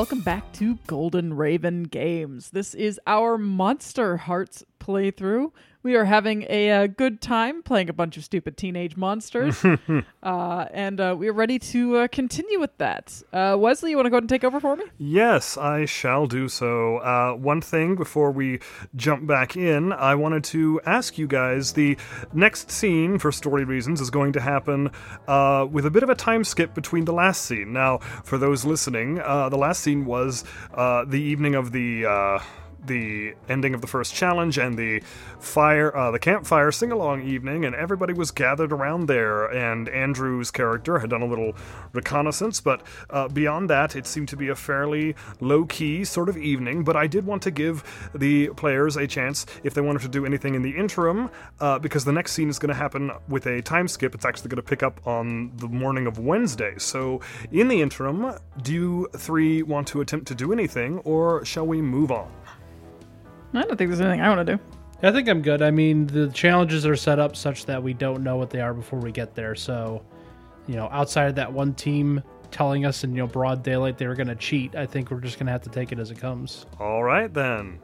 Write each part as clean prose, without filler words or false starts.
welcome back to Golden Raven Games. This is our Monster Hearts playthrough. We are having a good time playing a bunch of stupid teenage monsters, and we're ready to continue with that. Wesley, you want to go ahead and take over for me? Yes, I shall do so. One thing before we jump back in, I wanted to ask you guys, the next scene, for story reasons, is going to happen with a bit of a time skip between the last scene. Now, for those listening, the last scene was the evening of the ending of the first challenge and the campfire sing-along evening, and everybody was gathered around there, and Andrew's character had done a little reconnaissance, but beyond that, it seemed to be a fairly low-key sort of evening, but I did want to give the players a chance if they wanted to do anything in the interim, because the next scene is going to happen with a time skip. It's actually going to pick up on the morning of Wednesday, so in the interim, do you three want to attempt to do anything, or shall we move on? I don't think there's anything I want to do. I think I'm good. I mean, the challenges are set up such that we don't know what they are before we get there. So, outside of that one team telling us in, broad daylight they were going to cheat, I think we're just going to have to take it as it comes. All right, then.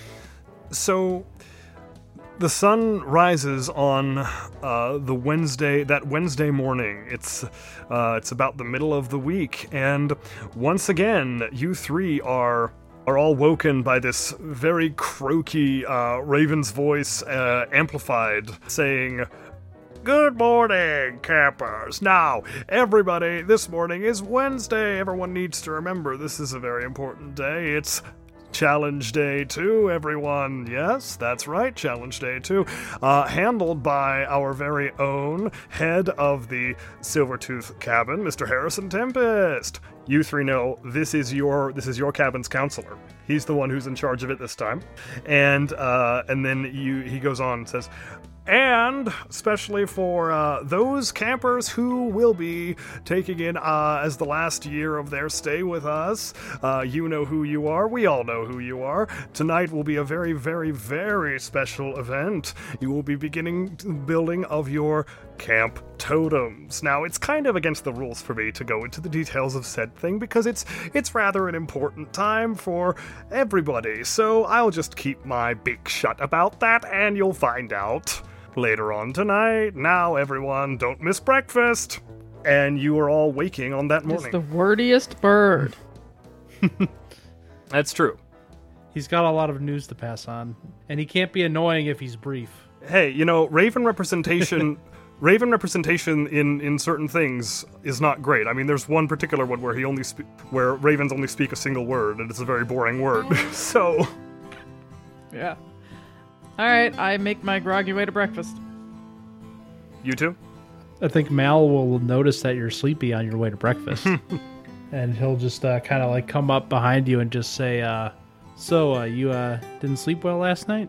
So, the sun rises on that Wednesday morning. It's about the middle of the week, and once again, you three are all woken by this very croaky Raven's voice, amplified, saying, "Good morning, campers. Now, everybody, this morning is Wednesday. Everyone needs to remember this is a very important day. It's Challenge Day 2, everyone. Yes, that's right, Challenge Day 2. Handled by our very own head of the Silvertooth cabin, Mr. Harrison Tempest. You three know this is your cabin's counselor. He's the one who's in charge of it this time." And then he goes on and says, "And especially for those campers who will be taking in as the last year of their stay with us, you know who you are. We all know who you are. Tonight will be a very, very, very special event. You will be beginning the building of your camp totems. Now, it's kind of against the rules for me to go into the details of said thing because it's rather an important time for everybody. So I'll just keep my beak shut about that, and you'll find out later on tonight. Now, everyone, don't miss breakfast." And you are all waking on that morning. It's the wordiest bird. That's true. He's got a lot of news to pass on, and he can't be annoying if he's brief. Hey, Raven representation in certain things is not great. I mean, there's one particular one where where ravens only speak a single word, and it's a very boring word. So, yeah. All right, I make my groggy way to breakfast. You too? I think Mal will notice that you're sleepy on your way to breakfast. And he'll just kind of come up behind you and just say, so you didn't sleep well last night?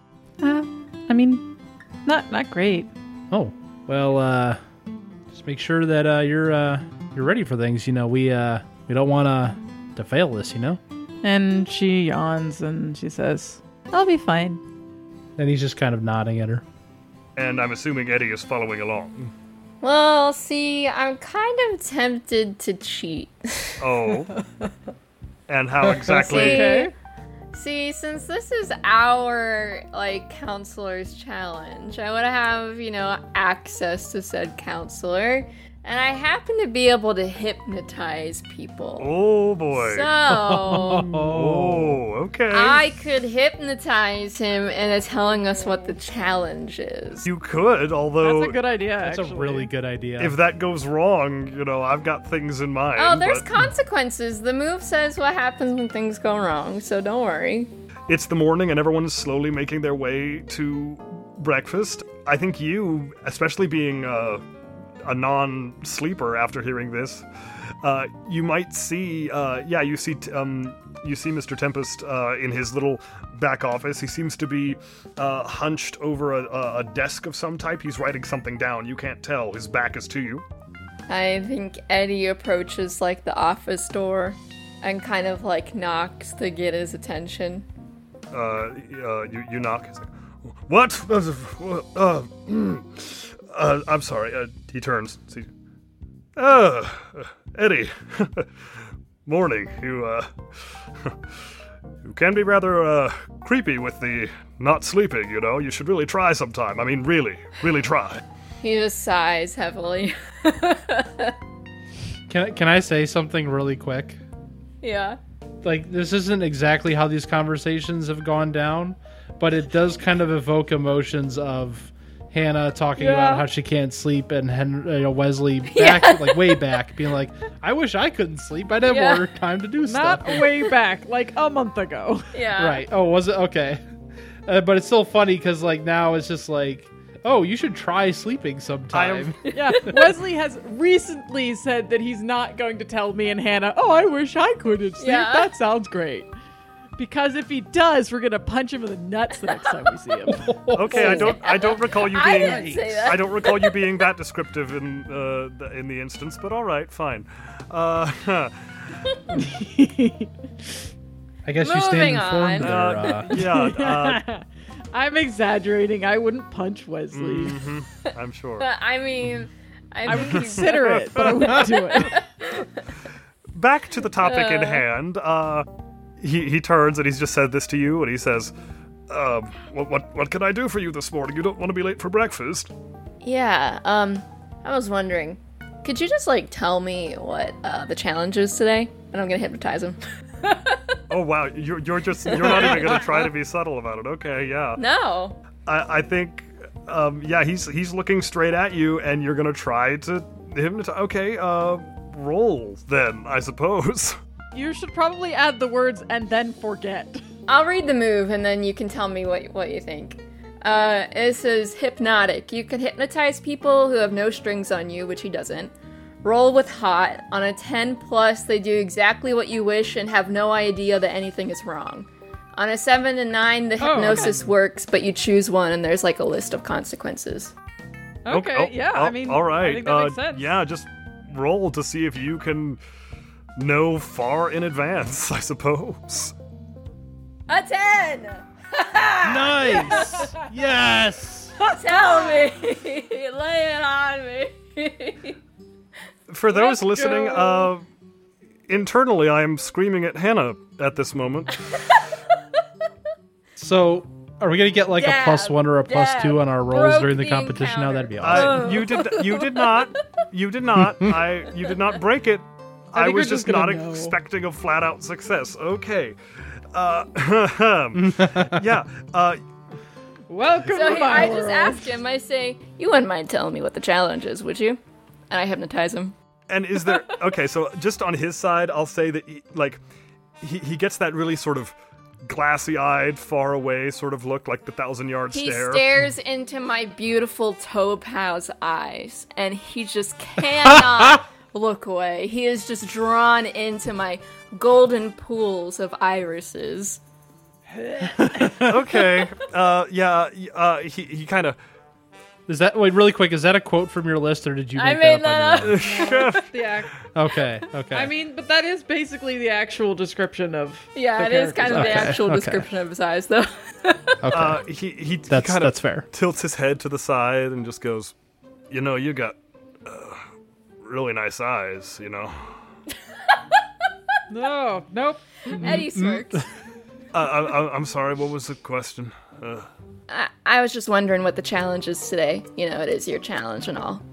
I mean, not great. Oh, well, just make sure that you're ready for things. We don't want to fail this, And she yawns and she says, "I'll be fine." And he's just kind of nodding at her. And I'm assuming Eddie is following along. Well, see, I'm kind of tempted to cheat. Oh. And how exactly? Okay. See, since this is our, counselor's challenge, I would have, access to said counselor, and I happen to be able to hypnotize people. Oh, boy. So, oh, okay. I could hypnotize him into telling us what the challenge is. You could, although... That's a good idea, That's actually. a really good idea. If that goes wrong, I've got things in mind. Oh, there's consequences. The move says what happens when things go wrong, so don't worry. It's the morning and everyone's slowly making their way to breakfast. I think you, especially being a non-sleeper after hearing this, you might see, you see Mr. Tempest in his little back office. He seems to be hunched over a desk of some type. He's writing something down. You can't tell. His back is to you. I think Eddie approaches the office door and kind of knocks to get his attention. You knock. He's like, "What? I'm sorry." He turns. See, Eddie. morning. You can be rather creepy with the not sleeping, you know. You should really try sometime. I mean, really, really try. He just sighs heavily. Can I say something really quick? Yeah. Like, this isn't exactly how these conversations have gone down, but it does kind of evoke emotions of Hannah talking about how she can't sleep, and Wesley back, like way back, being like, "I wish I couldn't sleep. I'd have more time to do stuff." Not way back, like a month ago. Yeah. Right. Oh, was it? Okay. But it's still funny because like now it's just like, oh, you should try sleeping sometime. Yeah, Wesley has recently said that he's not going to tell me and Hannah, "Oh, I wish I couldn't sleep." Yeah. That sounds great. Because if he does, we're gonna punch him in the nuts the next time we see him. Okay, I don't recall you I being. didn't say that. I don't recall you being that descriptive in the instance, but all right, fine. I guess you Moving stand informed on. there. yeah, I'm exaggerating. I wouldn't punch Wesley. I'm sure. But I mean, I would consider it, but I wouldn't do it. Back to the topic in hand. He turns and he's just said this to you, and he says, "What can I do for you this morning? You don't want to be late for breakfast?" Yeah, I was wondering, could you just, like, tell me what the challenge is today? And I'm gonna hypnotize him. Oh wow, you're not even gonna try to be subtle about it. Okay, yeah. No. I think, he's looking straight at you, and you're gonna try to hypnotize. Okay, roll then, I suppose. You should probably add the words "and then forget." I'll read the move, and then you can tell me what you think. It says hypnotic. You can hypnotize people who have no strings on you, which he doesn't. Roll with hot. On a 10+, they do exactly what you wish and have no idea that anything is wrong. On a 7 to 9, the hypnosis works, but you choose one, and there's like a list of consequences. Okay, I mean, all right. I think that makes sense. Yeah, just roll to see if you can know far in advance, I suppose. A 10! Nice. Yes. Tell me! Lay it on me! For those Let's listening, go. internally I am screaming at Hannah at this moment. So, are we gonna get like a +1 or a +2 on our rolls Broke during the the competition? Now that'd be encounter. awesome. You did not. You did not break it. I think was we're just just gonna not know. expecting a flat out success. Okay. Yeah. Welcome So to my I world. just ask him, I say, you wouldn't mind telling me what the challenge is, would you? And I hypnotize him. And is there okay? So just on his side, I'll say that he gets that really sort of glassy-eyed, far away sort of look, like the 1,000-yard He stare. stares into my beautiful topaz eyes, and he just cannot look away. He is just drawn into my golden pools of irises. Okay. He kind of. Is that really quick? Is that a quote from your list, or did you? I Make made that up? that up. The act- Okay. I mean, but that is basically the actual description of. Yeah, the it is kind of character's the eyes. actual description of his eyes, though. Okay. He That's kind of that's fair. tilts his head to the side and just goes, "You know, you got really nice eyes. You know." No, nope. Eddie smirks. I'm sorry. What was the question? I was just wondering what the challenge is today. You know, it is your challenge and all.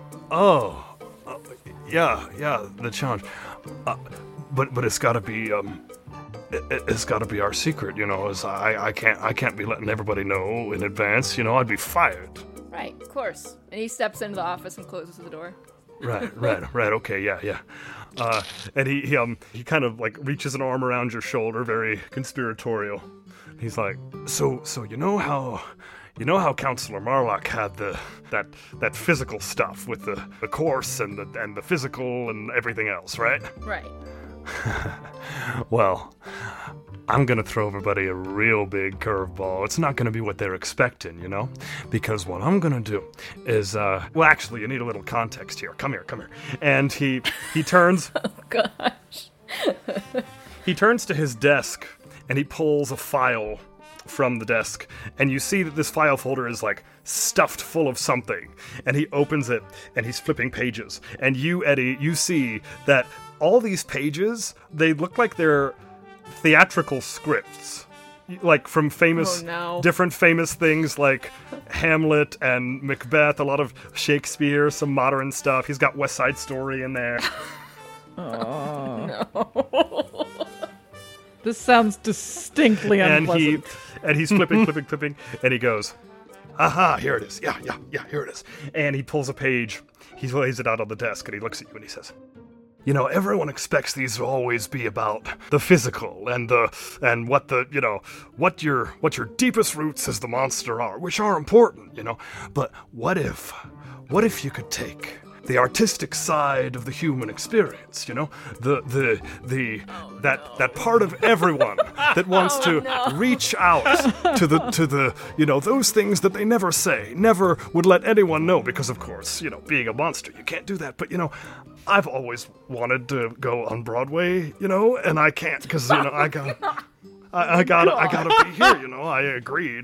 Yeah, the challenge. But it's got to be it's got to be our secret. You know, as I can't be letting everybody know in advance. You know, I'd be fired. Right, of course. And he steps into the office and closes the door. Right. Okay, yeah. And he kind of like reaches an arm around your shoulder, very conspiratorial. He's like, so you know how Counselor Marlock had that physical stuff with the course and the physical and everything else, right? Right. Well, I'm gonna throw everybody a real big curveball. It's not gonna be what they're expecting, you know? Because what I'm gonna do is, well, actually, you need a little context here. Come here. And he turns. Oh, gosh. He turns to his desk and he pulls a file from the desk, and you see that this file folder is like stuffed full of something, and he opens it and he's flipping pages, and you, Eddie, you see that all these pages, they look like they're theatrical scripts. Like from famous, Oh, no. different famous things like Hamlet and Macbeth, a lot of Shakespeare, some modern stuff. He's got West Side Story in there. This sounds distinctly unpleasant. and he's flipping, and he goes, aha, here it is. Yeah, here it is. And he pulls a page, he lays it out on the desk, and he looks at you and he says, you know, everyone expects these to always be about the physical and what your deepest roots as the monster are, which are important, you know. But what if you could take the artistic side of the human experience, you know, that part of everyone that wants to reach out to the you know, those things that they never say, never would let anyone know, because of course, you know, being a monster, you can't do that. But you know, I've always wanted to go on Broadway, you know, and I can't because, you know, I gotta be here, you know. I agreed.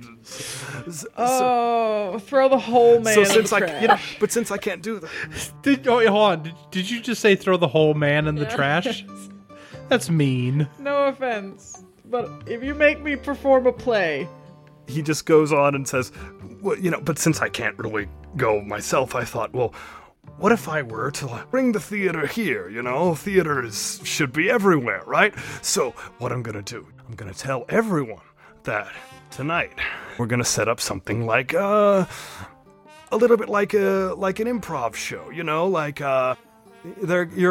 Throw the whole man in since the I, trash. you know, but since I can't do that, Wait, hold on. Did you just say throw the whole man in the trash? That's mean. No offense, but if you make me perform a play, he just goes on and says, well, you know, but since I can't really go myself, I thought, well, what if I were to bring the theater here, you know? Theaters should be everywhere, right? So what I'm gonna do, I'm gonna tell everyone that tonight we're gonna set up something like, a little bit like an improv show, you know? Like, you're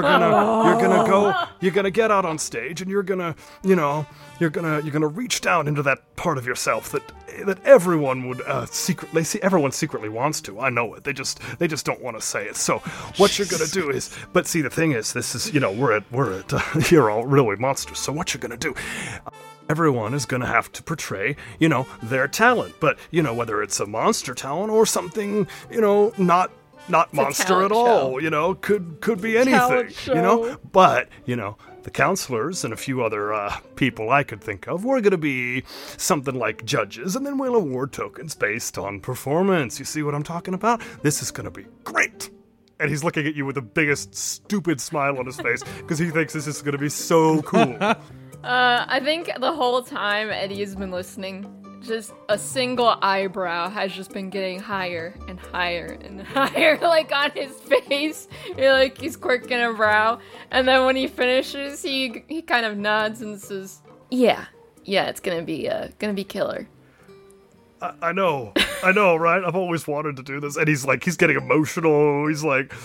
gonna get out on stage and you're gonna reach down into that part of yourself that everyone would everyone secretly wants to. I know it. They just don't want to say it. So what you're gonna do is, but see, the thing is, this is, you know, we're at you're all really monsters. So what you're gonna do? Everyone is gonna have to portray, you know, their talent, but you know, whether it's a monster talent or something, you know, not monster at all, show. you know, could be anything, Talent you know, show. but, you know, the counselors and a few other people I could think of, we're going to be something like judges, and then we'll award tokens based on performance. You see what I'm talking about? This is going to be great. And he's looking at you with the biggest stupid smile on his face because he thinks this is going to be so cool. I think the whole time Eddie has been listening, just a single eyebrow has just been getting higher and higher and higher, like on his face. Like he's quirking a brow, and then when he finishes, he kind of nods and says, "Yeah, it's gonna be killer." I know, right? I've always wanted to do this. And he's getting emotional. He's like,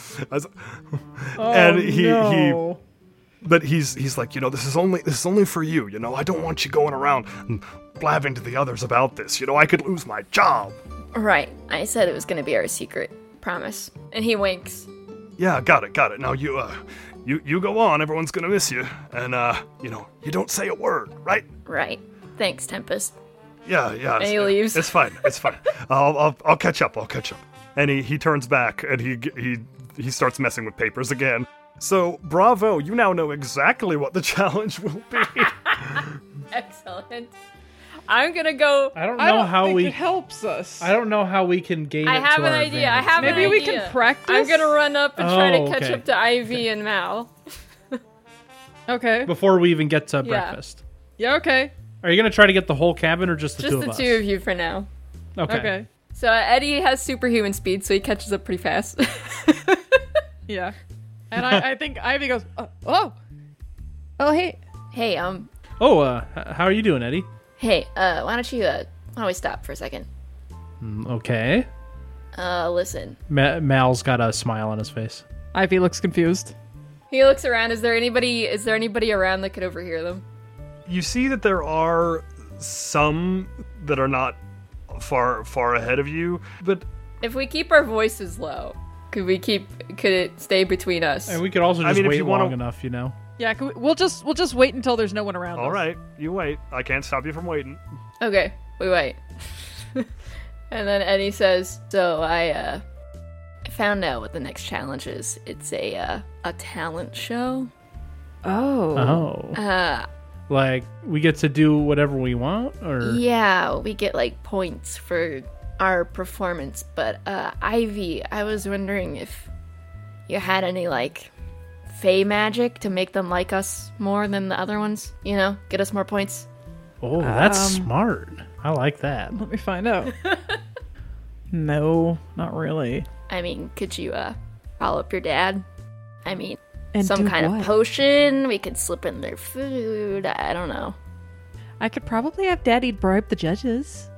and he but he's like, you know, this is only for you, you know. I don't want you going around and blabbing to the others about this. You know, I could lose my job. Right. I said it was gonna be our secret. Promise. And he winks. Yeah, got it. Now you go on. Everyone's gonna miss you, and you know, you don't say a word, right? Right. Thanks, Tempest. Yeah. And he leaves. It's fine. I'll catch up. And he turns back and he starts messing with papers again. So, bravo, you now know exactly what the challenge will be. Excellent. I'm gonna go. I don't I know don't how think we. it helps us. I don't know how we can gain I it have to an our idea. I advantage. have Maybe an we idea. can practice? I'm gonna run up and try to Oh, catch okay. up to Ivy and Mal. Okay. Before we even get to Yeah. breakfast. Yeah, okay. Are you going to try to get the whole cabin or just the Just two the of us? two of you for now. Okay. So Eddie has superhuman speed, so he catches up pretty fast. Yeah. And I think Ivy goes, oh, hey. Hey, how are you doing, Eddie? why don't we stop for a second? Okay. Listen. Mal's got a smile on his face. Ivy looks confused. He looks around. Is there anybody around that could overhear them? You see that there are some that are not far ahead of you, but If we keep our voices low, could it stay between us? And we could also just mean, if wait you wanna- long enough, you know? Yeah, we'll just wait until there's no one around. all us. right, you wait. I can't stop you from waiting. Okay, we wait. And then Eddie says, so I found out what the next challenge is. It's a talent show. Oh. Like, we get to do whatever we want? Or Yeah, we get like points for our performance. But Ivy, I was wondering if you had any like fey magic to make them like us more than the other ones? You know, get us more points. Oh, that's smart. I like that. Let me find out. No, not really. I mean, could you call up your dad? I mean, And some do kind of what? potion we could slip in their food. I don't know. I could probably have Daddy bribe the judges.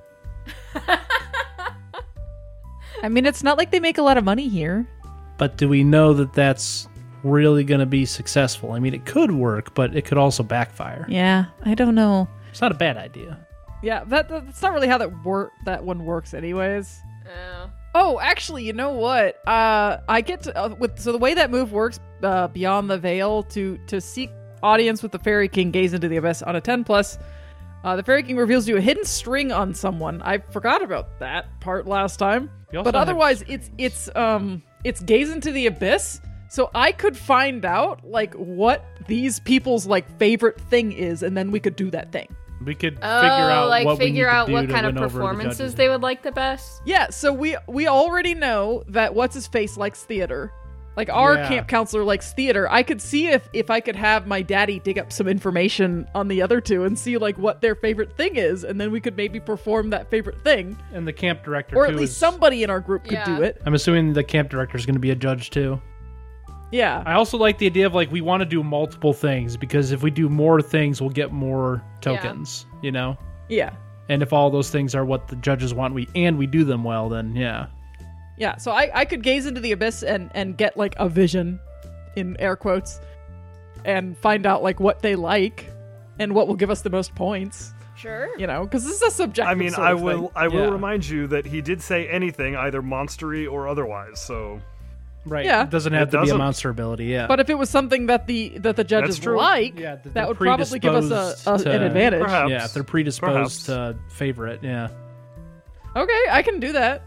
I mean, it's not like they make a lot of money here. But do we know that that's really going to be successful? I mean, it could work, but it could also backfire. Yeah, I don't know. It's not a bad idea. Yeah, that's not really how that one works, anyways. Oh. Oh, actually, you know what? I get to so the way that move works, beyond the veil, to seek audience with the Fairy King, gaze into the abyss on a 10+. The Fairy King reveals to you a hidden string on someone. I forgot about that part last time, You also but have otherwise, strings. it's gaze into the abyss. So I could find out like what these people's like favorite thing is, and then we could do that thing. We could Oh, figure out like what we figure need to out do what to kind of win over the performances judges. they would like the best. Yeah, so we already know that what's his face likes theater. Like our Yeah. camp counselor likes theater. I could see if I could have my daddy dig up some information on the other two and see like what their favorite thing is, and then we could maybe perform that favorite thing, And the camp director, or at too, least is- somebody in our group could Yeah. do it. I'm assuming the camp director is going to be a judge, too. Yeah, I also like the idea of, like, we want to do multiple things, because if we do more things, we'll get more tokens, you know? yeah, And if all those things are what the judges want, we do them well, then yeah. yeah. So I could gaze into the abyss and get like a vision, in air quotes, and find out like what they like and what will give us the most points. Sure. You know, because this is a subjective. I mean, sort I of will thing. I will Yeah. remind you that he did say anything, either monstery or otherwise. So Right. Yeah. It doesn't have It to be a doesn't. monster ability, yeah. But if it was something that the judges true. like, Yeah, that that they're would probably give us predisposed an to- advantage. Perhaps. yeah, if they're predisposed Perhaps. to favor it, yeah. Okay, I can do that.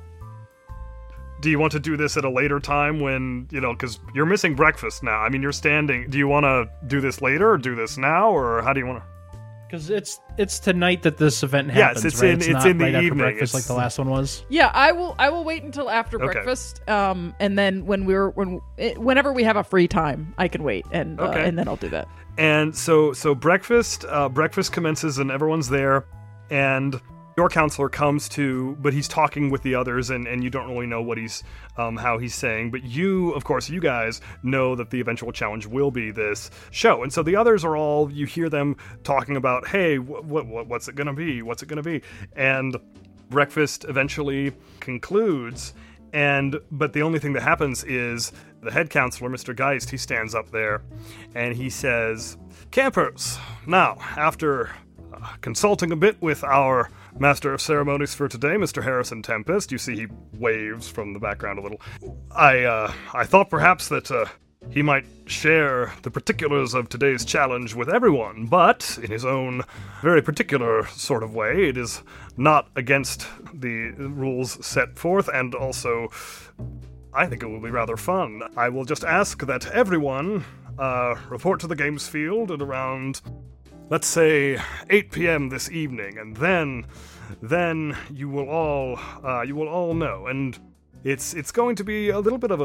Do you want to do this at a later time when, because you're missing breakfast now? I mean, you're standing. Do you want to do this later or do this now, or how do you want to? Because it's tonight that this event Yes, happens, it's right? in- It's it's not in the right after evening. breakfast like It's- the last one was. Yeah, I will wait until after Okay. breakfast. And then whenever we have a free time, I can wait, and Okay. and then I'll do that. And so breakfast commences and everyone's there, and your counselor comes to, but he's talking with the others, and you don't really know what he's how he's saying, but you guys know that the eventual challenge will be this show, and so the others are all, you hear them talking about, hey, what's it gonna be, and breakfast eventually concludes. But the only thing that happens is the head counselor, Mr. Geist, he stands up there and he says, "Campers, now, after consulting a bit with our master of ceremonies for today, Mr. Harrison Tempest," you see he waves from the background a little, I thought perhaps that he might share the particulars of today's challenge with everyone, but in his own very particular sort of way. It is not against the rules set forth, and also I think it will be rather fun. I will just ask that everyone report to the games field at around, let's say, 8 p.m. this evening, and then you will all know, and it's going to be a little bit of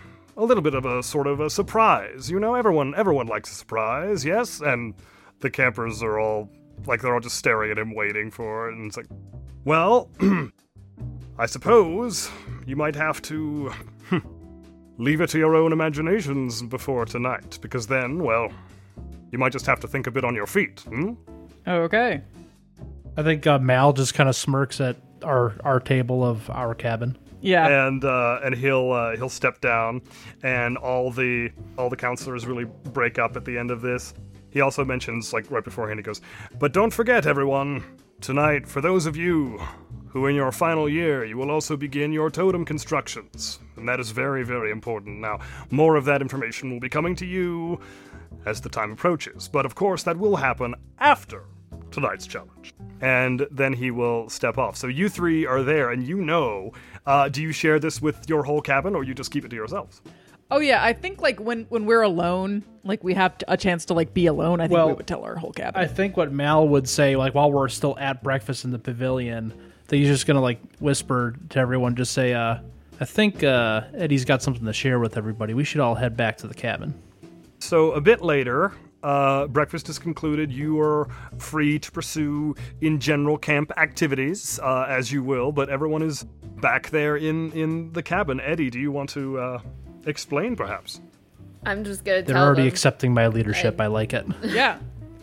a sort of a surprise. You know, everyone likes a surprise, yes? And the campers are all, like, they're all just staring at him, waiting for it, and it's like, well, I suppose you might have to leave it to your own imaginations before tonight, because then, well, you might just have to think a bit on your feet, Okay. I think Mal just kind of smirks at our table of our cabin. Yeah. And he'll step down, and all the counselors really break up at the end of this. He also mentions, like, right beforehand, he goes, "But don't forget, everyone, tonight, for those of you who in your final year, you will also begin your totem constructions, and that is very, very important. Now, more of that information will be coming to you as the time approaches, but of course that will happen after tonight's challenge." And then he will step off. So you three are there, and do you share this with your whole cabin, or you just keep it to yourselves? Oh yeah, I think like when we're alone, like we have a chance to like be alone. I think we Well, would tell our whole cabin. I think what Mal would say, like while we're still at breakfast in the pavilion, that he's just gonna like whisper to everyone, just say, "I think Eddie's got something to share with everybody. We should all head back to the cabin." So a bit later, breakfast is concluded. You are free to pursue in general camp activities as you will, but everyone is back there in the cabin. Eddie, do you want to explain perhaps? I'm just gonna They're tell already them. accepting my leadership. I like it. Yeah.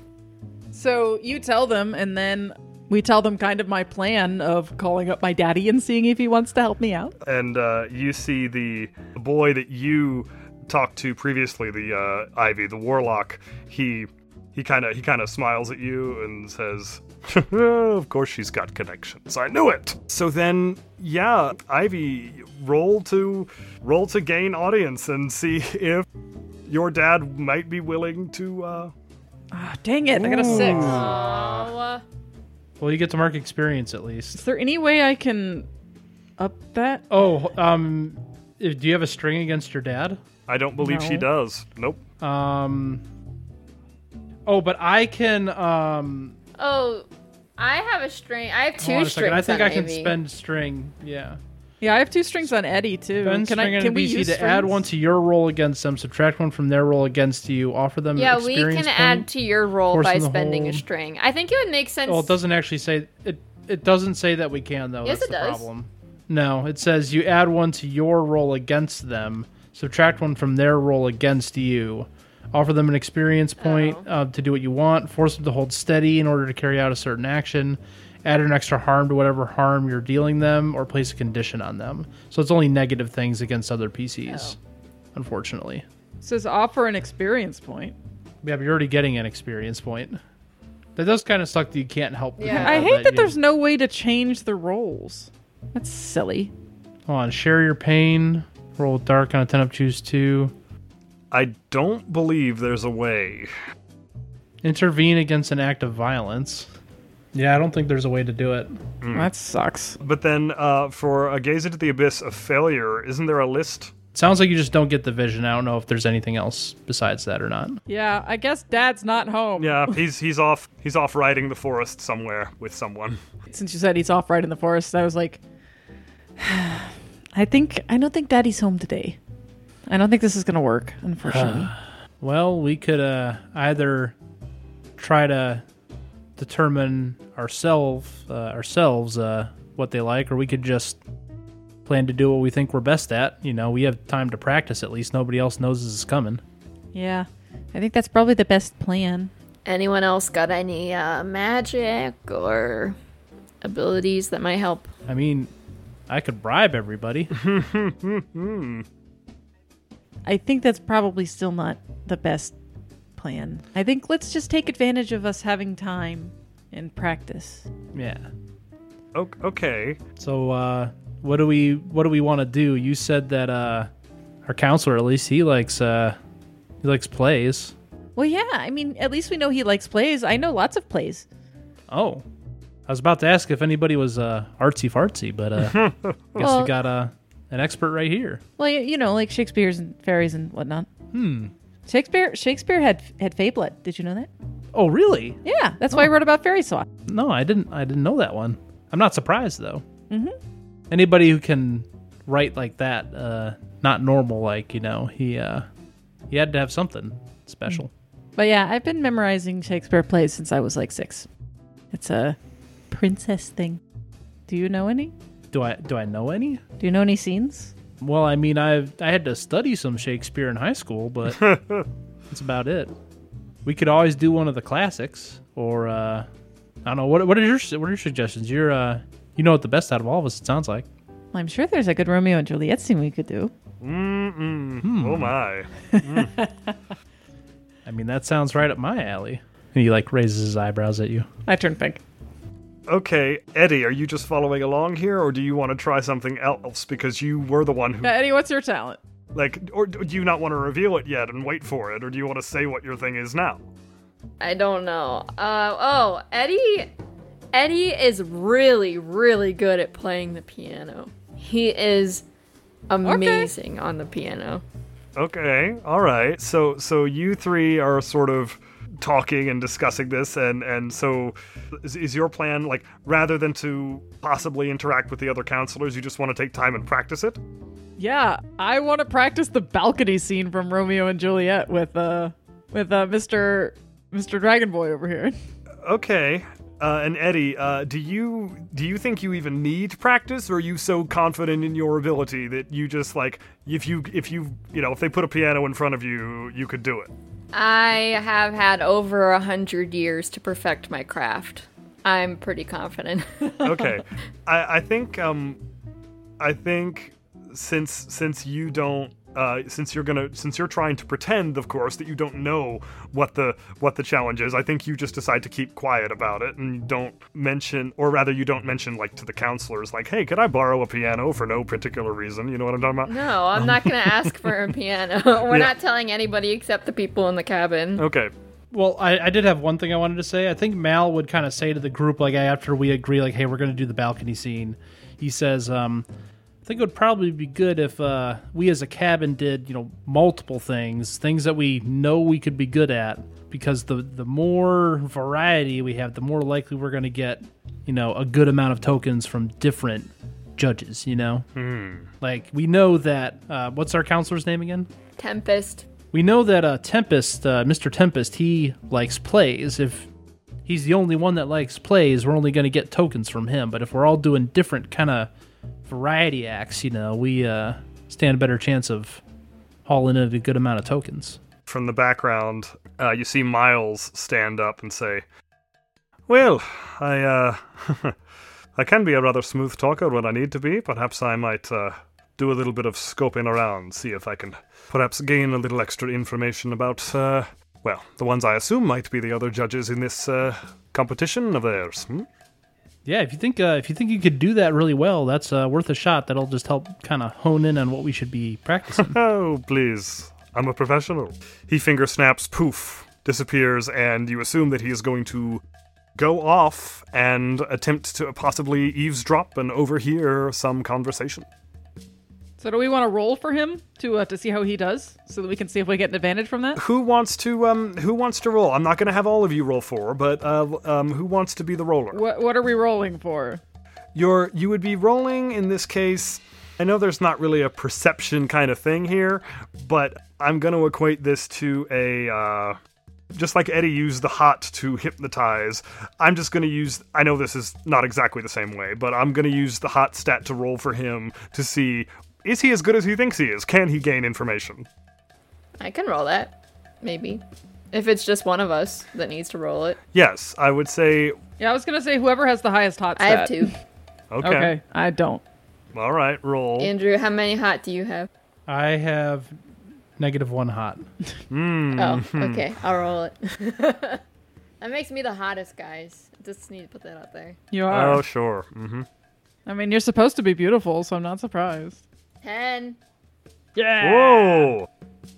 So you tell them, and then we tell them kind of my plan of calling up my daddy and seeing if he wants to help me out. And you see the boy that you talked to previously, the Ivy, the warlock. He kind of smiles at you and says, "Of course she's got connections. I knew it." So then, yeah, Ivy, roll to gain audience and see if your dad might be willing to. Dang it! I got a 6. Oh, Well, you get to mark experience at least. Is there any way I can up that? Oh, do you have a string against your dad? I don't believe she No. does. Nope. Oh, but I can. oh, I have a string. I have Hold two on a strings. second. I think on I can Ivy. spend string. Yeah. Yeah, I have 2 strings on Eddie too. Spend Can string on Can we NPC use to add strings? one to your roll against them, subtract one from their roll against you, offer them Yeah, an we experience can point. add to your roll force by them to spending a hold. string. I think it would make sense. Well, it doesn't actually say it. It doesn't say that we can though. Yes, That's it the does. problem. No, it says you add one to your roll against them, subtract one from their roll against you, offer them an experience point to do what you want, force them to hold steady in order to carry out a certain action, add an extra harm to whatever harm you're dealing them, or place a condition on them. So it's only negative things against other PCs, unfortunately. It says offer an experience point. Yeah, but you're already getting an experience point. That does kind of suck that you can't help. the Yeah. people I hate that you- there's no way to change the rolls. That's silly. Hold on, share your pain. Roll dark on a 10 up, choose 2. I don't believe there's a way. Intervene against an act of violence. Yeah, I don't think there's a way to do it. That sucks. But then for a gaze into the abyss of failure, isn't there a list? Sounds like you just don't get the vision. I don't know if there's anything else besides that or not. Yeah, I guess Dad's not home. Yeah, he's off riding the forest somewhere with someone. Since you said he's off right in the forest, I was like, I don't think Daddy's home today. I don't think this is gonna work, unfortunately. Well, we could either try to determine ourselves what they like, or we could just plan to do what we think we're best at. You know, we have time to practice at least. Nobody else knows this is coming. Yeah, I think that's probably the best plan. Anyone else got any magic or abilities that might help? I mean, I could bribe everybody. I think that's probably still not the best plan. I think let's just take advantage of us having time and practice. Yeah. Okay. So, what do we want to do? You said that our counselor, at least, he likes plays. Well, yeah, I mean, at least we know he likes plays. I know lots of plays. Oh, I was about to ask if anybody was artsy fartsy, but I guess Well- we got an expert right here. Well, you know, like Shakespeare's and fairies and whatnot. Shakespeare had Fey blood. Did you know that? Oh, really? Yeah, that's why I wrote about fairy swan. No, I didn't know that one. I'm not surprised though. Mm-hmm. Anybody who can write like that, not normal, like, you know, he had to have something special. But yeah, I've been memorizing Shakespeare plays since I was like 6. It's a princess thing. Do you know any? Do I know any? Do you know any scenes? Well, I mean, I had to study some Shakespeare in high school, but that's about it. We could always do one of the classics, or I don't know. What are your suggestions? You know what the best out of all of us, it sounds like. Well, I'm sure there's a good Romeo and Juliet scene we could do. Oh my. I mean, that sounds right up my alley. And he like raises his eyebrows at you. I turned pink. Okay, Eddie, are you just following along here, or do you want to try something else? Because you were the one who, Yeah, Eddie, what's your talent? or do you not want to reveal it yet and wait for it, or do you want to say what your thing is now? I don't know. Eddie is really, really good at playing the piano. He is amazing on the piano. Okay, all right. So you three are sort of talking and discussing this, and so is your plan, like, rather than to possibly interact with the other counselors, you just want to take time and practice it? Yeah, I want to practice the balcony scene from Romeo and Juliet with Mr. Dragon Boy over here. Okay. And Eddie, do you think you even need practice, or are you so confident in your ability that you just like if they put a piano in front of you, you could do it? I have had over 100 years to perfect my craft. I'm pretty confident. Okay. I think since you don't since you're trying to pretend, of course, that you don't know what the challenge is, I think you just decide to keep quiet about it and don't mention like to the counselors, like, hey, could I borrow a piano for no particular reason? You know what I'm talking about? No, I'm not going to ask for a piano. We're not telling anybody except the people in the cabin. Okay. Well, I did have one thing I wanted to say. I think Mal would kind of say to the group, like, after we agree, like, hey, we're going to do the balcony scene. He says, I think it would probably be good if we as a cabin did, multiple things that we know we could be good at, because the more variety we have, the more likely we're going to get, a good amount of tokens from different judges, Like, we know that, what's our counselor's name again? Tempest. We know that Tempest, Mr. Tempest, he likes plays. If he's the only one that likes plays, we're only going to get tokens from him. But if we're all doing different kind of variety acts, we stand a better chance of hauling in a good amount of tokens. From the background, you see Miles stand up and say, well, I can be a rather smooth talker when I need to be. Perhaps I might do a little bit of scoping around, see if I can perhaps gain a little extra information about, the ones I assume might be the other judges in this competition of theirs. Yeah, if you think you could do that really well, that's worth a shot. That'll just help kind of hone in on what we should be practicing. Oh, please. I'm a professional. He finger snaps, poof, disappears, and you assume that he is going to go off and attempt to possibly eavesdrop and overhear some conversation. So do we want to roll for him to see how he does, so that we can see if we get an advantage from that? Who wants to roll? I'm not going to have all of you roll for, but who wants to be the roller? What are we rolling for? You would be rolling in this case. I know there's not really a perception kind of thing here, but I'm going to equate this to a just like Eddie used the hot to hypnotize. I'm just going to use, I know this is not exactly the same way, but I'm going to use the hot stat to roll for him to see, is he as good as he thinks he is? Can he gain information? I can roll that, maybe. If it's just one of us that needs to roll it. Yes, I would say... Yeah, I was going to say whoever has the highest hot stat. I have 2. Okay, I don't. All right, roll. Andrew, how many hot do you have? I have -1 hot. Oh, okay. I'll roll it. That makes me the hottest, guys. Just need to put that out there. You are. Oh, sure. Mm-hmm. I mean, you're supposed to be beautiful, so I'm not surprised. 10. Yeah. Whoa!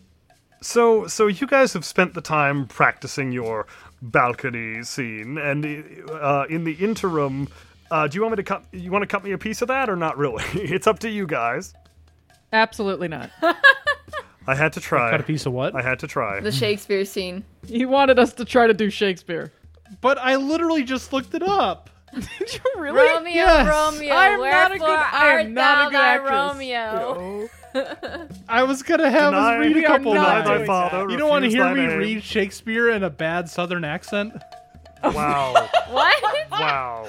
So you guys have spent the time practicing your balcony scene, and in the interim, do you want me to you want to cut me a piece of that, or not really? It's up to you guys. Absolutely not. I had to try. Cut a piece of what? I had to try. The Shakespeare scene. He wanted us to try to do Shakespeare. But I literally just looked it up. Did you really? Romeo, Yes. Romeo, I am not a wherefore good- I am art not a thou good thy actress. Romeo? I was gonna have Deny- us read we a are couple not lines. Deny doing thy father. You don't want to refuse hear thy me name. read Shakespeare in a bad Southern accent? Wow! What? Wow!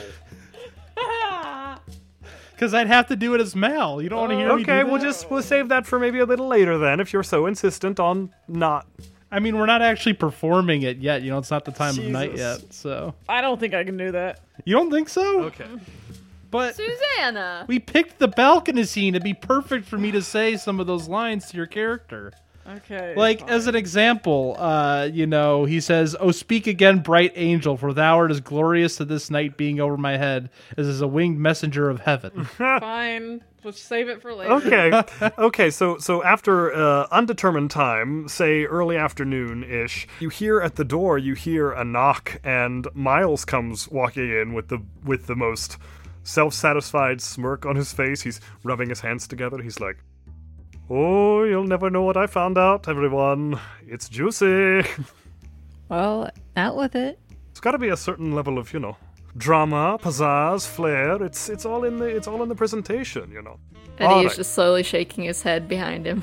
Because I'd have to do it as Mal. You don't want to hear me do Okay, that? we'll save that for maybe a little later then, if you're so insistent on not. I mean, we're not actually performing it yet. It's not the time of night Jesus. yet. So I don't think I can do that. you don't think so? Okay. But Susanna. we picked the balcony scene to be perfect for me to say some of those lines to your character. Okay. Like, fine. as an example, he says, "Oh, speak again, bright angel, for thou art as glorious to this night being over my head as is a winged messenger of heaven." Fine. Let's save it for later. Okay. So after undetermined time, say early afternoon-ish, you hear at the door, a knock, and Miles comes walking in with the most self-satisfied smirk on his face. He's rubbing his hands together. He's like, "Oh, you'll never know what I found out, everyone. It's juicy." Well, out with it. It's got to be a certain level of, drama, pizzazz, flair. It's all in the presentation, you know. Eddie is right. just slowly shaking his head behind him.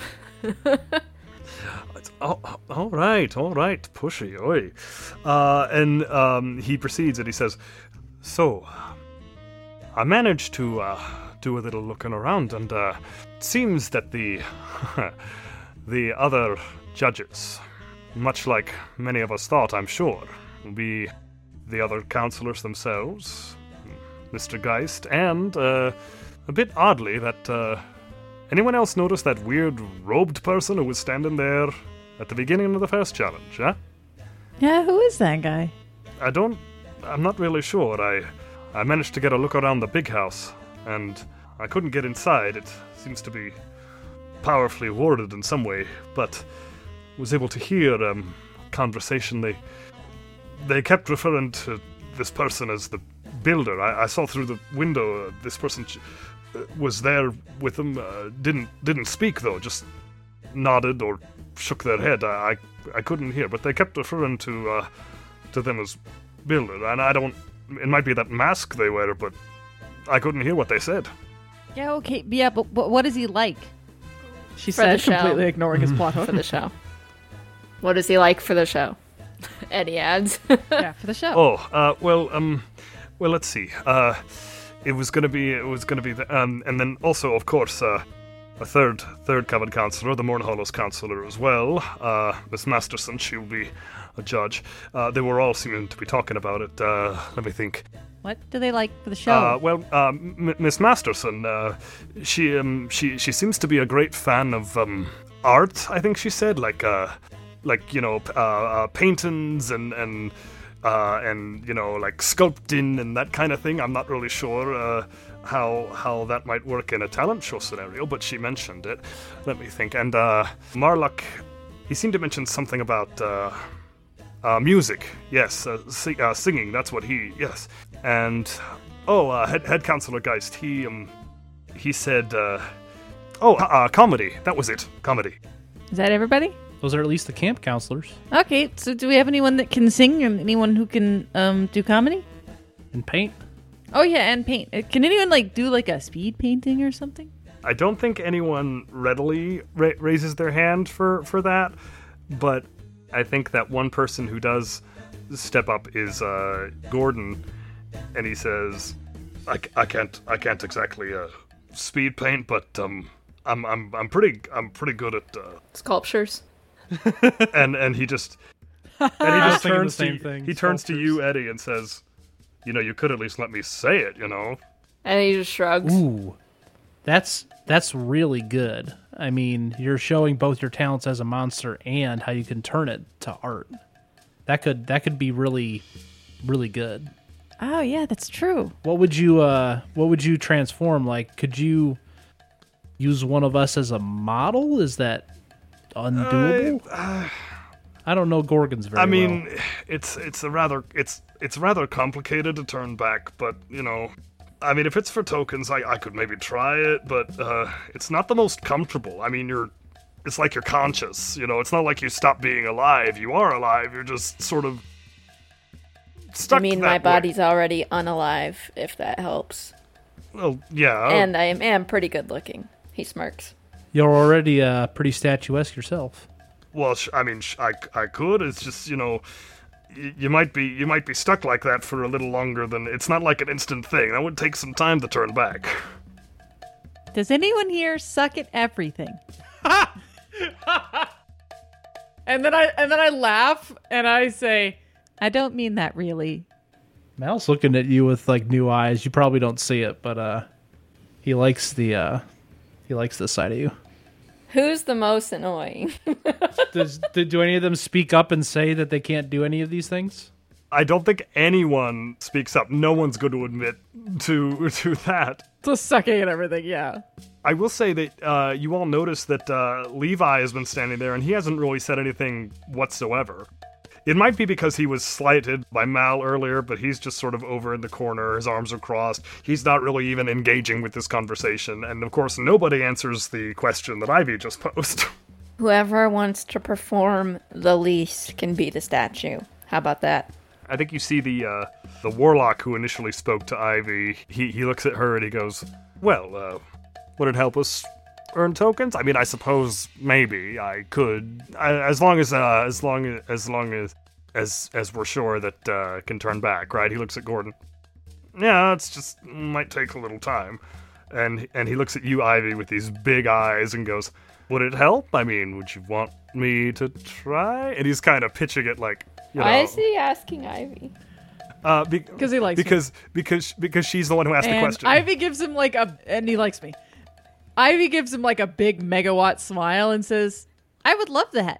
All right, pushy, oi. And he proceeds and he says, so, I managed to do a little looking around, and it seems that the the other judges, much like many of us thought, I'm sure, will be the other counselors themselves, Mr. Geist, and a bit oddly that anyone else notice that weird robed person who was standing there at the beginning of the first challenge, huh? Yeah, who is that guy? I'm not really sure. I managed to get a look around the big house, and I couldn't get inside. It seems to be powerfully warded in some way, but was able to hear conversation. They kept referring to this person as the builder. I saw through the window this person was there with them. Didn't speak though, just nodded or shook their head. I couldn't hear, but they kept referring to them as builder, and I don't. It might be that mask they wear, but I couldn't hear what they said. Yeah, okay. Yeah, but what is he like? She For said, the show. completely ignoring his plot For hook. the show. What is he like for the show? Eddie adds. Yeah, for the show. Well, let's see. It was gonna be and then also, of course, a third covered counselor, the Morn Hollows counselor as well, Miss Masterson. She will be a judge. They were all seeming to be talking about it. Let me think. What do they like for the show? Miss Masterson, she seems to be a great fan of art. I think she said, like paintings and like sculpting and that kind of thing. I'm not really sure how that might work in a talent show scenario, but she mentioned it. Let me think. And Marlock, he seemed to mention something about music. Yes, singing. That's what he. Yes. And head counselor Geist. He said, comedy. That was it. Comedy. Is that everybody? Those are at least the camp counselors. Okay, so do we have anyone that can sing and anyone who can do comedy? And paint. Oh yeah, and paint. Can anyone do a speed painting or something? I don't think anyone readily raises their hand for that, but I think that one person who does step up is Gordon, and he says, "I can't exactly speed paint, but I'm pretty good at Sculptures. and he just turns to you, Eddie, and says, you could at least let me say it, And he just shrugs. Ooh, that's really good. I mean, you're showing both your talents as a monster and how you can turn it to art. That could be really, really good. Oh yeah, that's true. What would you transform? Like, could you use one of us as a model? Is that undoable? I don't know Gorgons very well. I mean, it's rather complicated to turn back, but I mean, if it's for tokens, I could maybe try it, but it's not the most comfortable. I mean, it's like you're conscious, It's not like you stop being alive. You are alive. You're just sort of stuck. I mean, my body's already unalive, if that helps. Well, yeah. And I am pretty good looking. He smirks. You're already pretty statuesque yourself. Well, I could. It's just, you might be stuck like that for a little longer than. It's not like an instant thing. That would take some time to turn back. Does anyone here suck at everything? And then I laugh and I say, I don't mean that really. Mal's looking at you with new eyes. You probably don't see it, but he likes the side of you. Who's the most annoying? Do any of them speak up and say that they can't do any of these things? I don't think anyone speaks up. No one's going to admit to that. Just sucking at everything, yeah. I will say that you all noticed that Levi has been standing there, and he hasn't really said anything whatsoever. It might be because he was slighted by Mal earlier, but he's just sort of over in the corner, his arms are crossed. He's not really even engaging with this conversation, and of course nobody answers the question that Ivy just posed. Whoever wants to perform the least can be the statue. How about that? I think you see the warlock who initially spoke to Ivy. He looks at her and he goes, "Well, would it help us earn tokens? I mean, I suppose maybe I could, as long as we're sure that it can turn back, right?" He looks at Gordon. "Yeah, it's just might take a little time." And he looks at you, Ivy, with these big eyes and goes, "Would it help? I mean, would you want me to try?" And he's kind of pitching it like, Why is he asking Ivy? Because he likes me. Because she's the one who asked the question. Ivy gives him and he likes me. Ivy gives him like a big megawatt smile and says, "I would love that."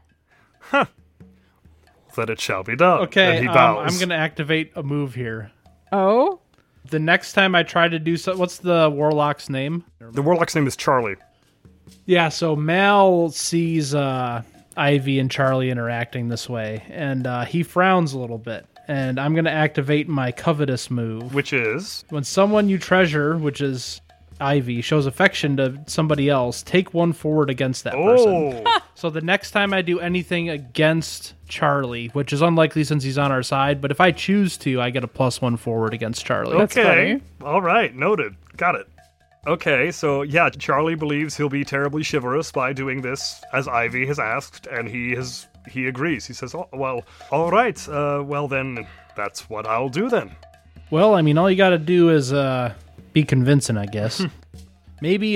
That it shall be done. Okay, and he bows. I'm going to activate a move here. Oh? The next time I try to do so, what's the warlock's name? The warlock's name is Charlie. Yeah, so Mal sees Ivy and Charlie interacting this way, and he frowns a little bit. And I'm going to activate my covetous move. Which is? When someone you treasure, which is Ivy, shows affection to somebody else, take one forward against that person. So the next time I do anything against Charlie, which is unlikely since he's on our side, but if I choose to, I get a +1 forward against Charlie. That's Okay. funny. All right. Noted. Got it. Okay, so yeah, Charlie believes he'll be terribly chivalrous by doing this as Ivy has asked, and he agrees. He says, "Oh, well, all right. Well, then that's what I'll do then." Well, I mean, all you got to do is be convincing, I guess. Maybe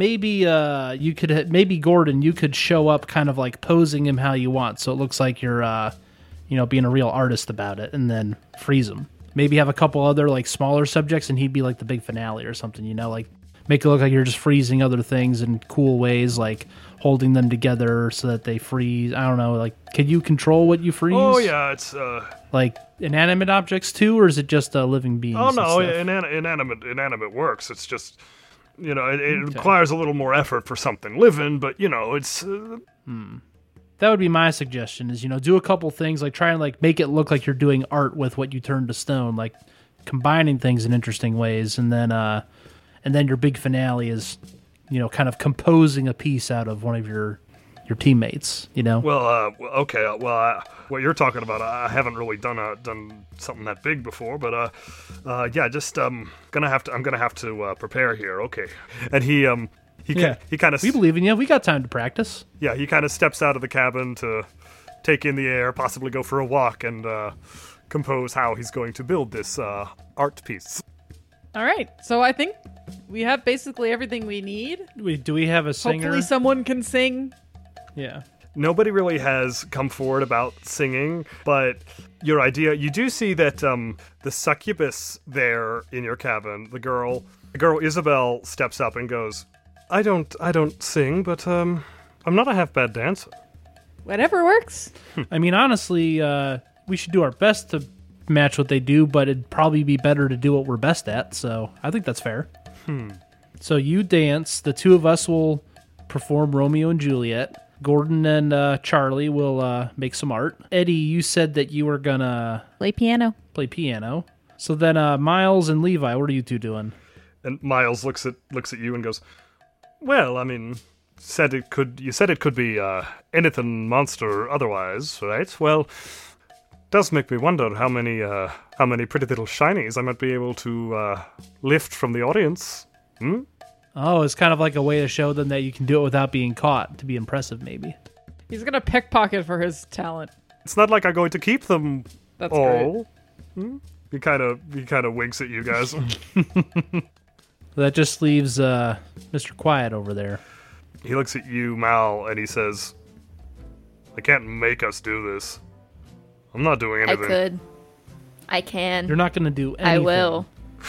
you could, maybe Gordon, you could show up kind of like posing him how you want, so it looks like you're, being a real artist about it, and then freeze him. Maybe have a couple other like smaller subjects, and he'd be like the big finale or something. Like make it look like you're just freezing other things in cool ways, like holding them together so that they freeze. I don't know. Like, can you control what you freeze? Oh yeah, it's like inanimate objects too, or is it just living beings? Oh no, and stuff? inanimate works. It's just, it requires a little more effort for something living, but it's. That would be my suggestion. Is do a couple things, like try and like make it look like you're doing art with what you turn to stone, like combining things in interesting ways, and then your big finale is, kind of composing a piece out of one of your teammates. Well, okay. Well, what you're talking about, I haven't really done something that big before, but yeah, just I'm gonna have to prepare here. Okay, and he kind of we believe in you. We got time to practice. Yeah, he kind of steps out of the cabin to take in the air, possibly go for a walk, and compose how he's going to build this art piece. All right. So I think we have basically everything we need. Do we have a singer? Hopefully someone can sing. Yeah. Nobody really has come forward about singing, but your idea, you do see that the succubus there in your cabin, the girl Isabel steps up and goes, I don't sing, but I'm not a half bad dancer. Whatever works. I mean, honestly, we should do our best to match what they do, but it'd probably be better to do what we're best at, so I think that's fair. So you dance, the two of us will perform Romeo and Juliet. Gordon and Charlie will make some art. Eddie, you said that you were gonna play piano. So then Miles and Levi, what are you two doing? And Miles looks at you and goes, "Well, I mean, you said it could be anything monster otherwise, right? Well, does make me wonder how many pretty little shinies I might be able to lift from the audience." Oh, it's kind of like a way to show them that you can do it without being caught, to be impressive, maybe. He's gonna pickpocket for his talent. It's not like I'm going to keep them That's all. Great. He kind of winks at you guys. That just leaves Mr. Quiet over there. He looks at you, Mal, and he says, "I can't make us do this. I'm not doing anything." I could. I can. You're not going to do anything. I will.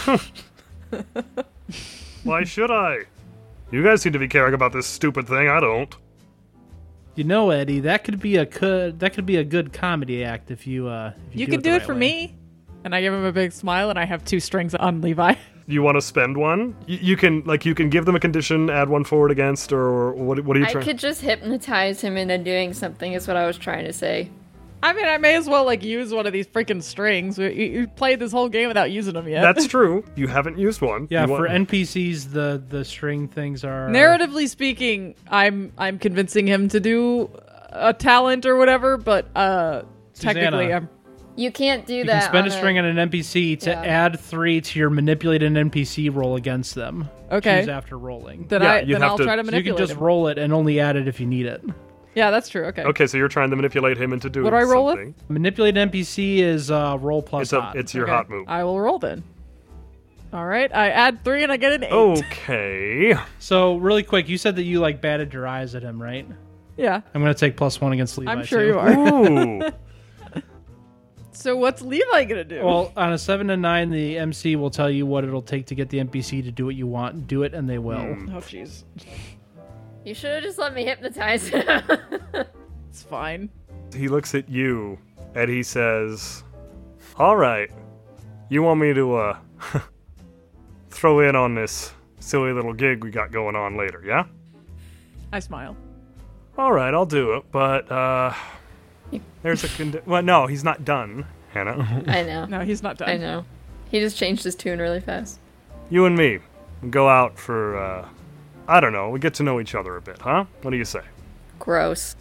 Why should I? You guys seem to be caring about this stupid thing. I don't. Eddie, that could be a good comedy act if you you can do it for me. And I give him a big smile, and I have 2 strings on Levi. You want to spend one? You can give them a condition, add one forward against, or what are you trying? I could just hypnotize him into doing something. Is what I was trying to say. I mean, I may as well use one of these freaking strings. You played this whole game without using them yet. That's true. You haven't used one. Yeah, for NPCs, the string things are... Narratively speaking, I'm convincing him to do a talent or whatever, but technically You can't do You that. can spend a on string on an NPC to Yeah. add 3 to your manipulate an NPC roll against them. Okay. Choose after rolling. Then Yeah, you'd then have I'll to- try to So you manipulate can just him. roll it and only add it if you need it. Yeah, that's true. Okay. Okay, so you're trying to manipulate him into doing What do I roll with? something. Manipulate NPC is roll plus hot. It's your Okay. hot move. I will roll then. All right. I add 3 and I get an 8. Okay. So really quick, you said that you like batted your eyes at him, right? Yeah, I'm gonna take +1 against Levi. I'm sure too. you are. Ooh. So what's Levi gonna do? Well, on a 7 to 9, the MC will tell you what it'll take to get the NPC to do what you want. Do it, and they will. oh jeez, You should have just let me hypnotize him. it's fine. He looks at you and he says, "All right, you want me to throw in on this silly little gig we got going on later, yeah? I smile. All right, I'll do it, but there's a well, no, he's not done, Hannah. I know. No, he's not done. I know. He just changed his tune really fast. You and me, we go out for I don't know, we get to know each other a bit, huh? What do you say?" Gross.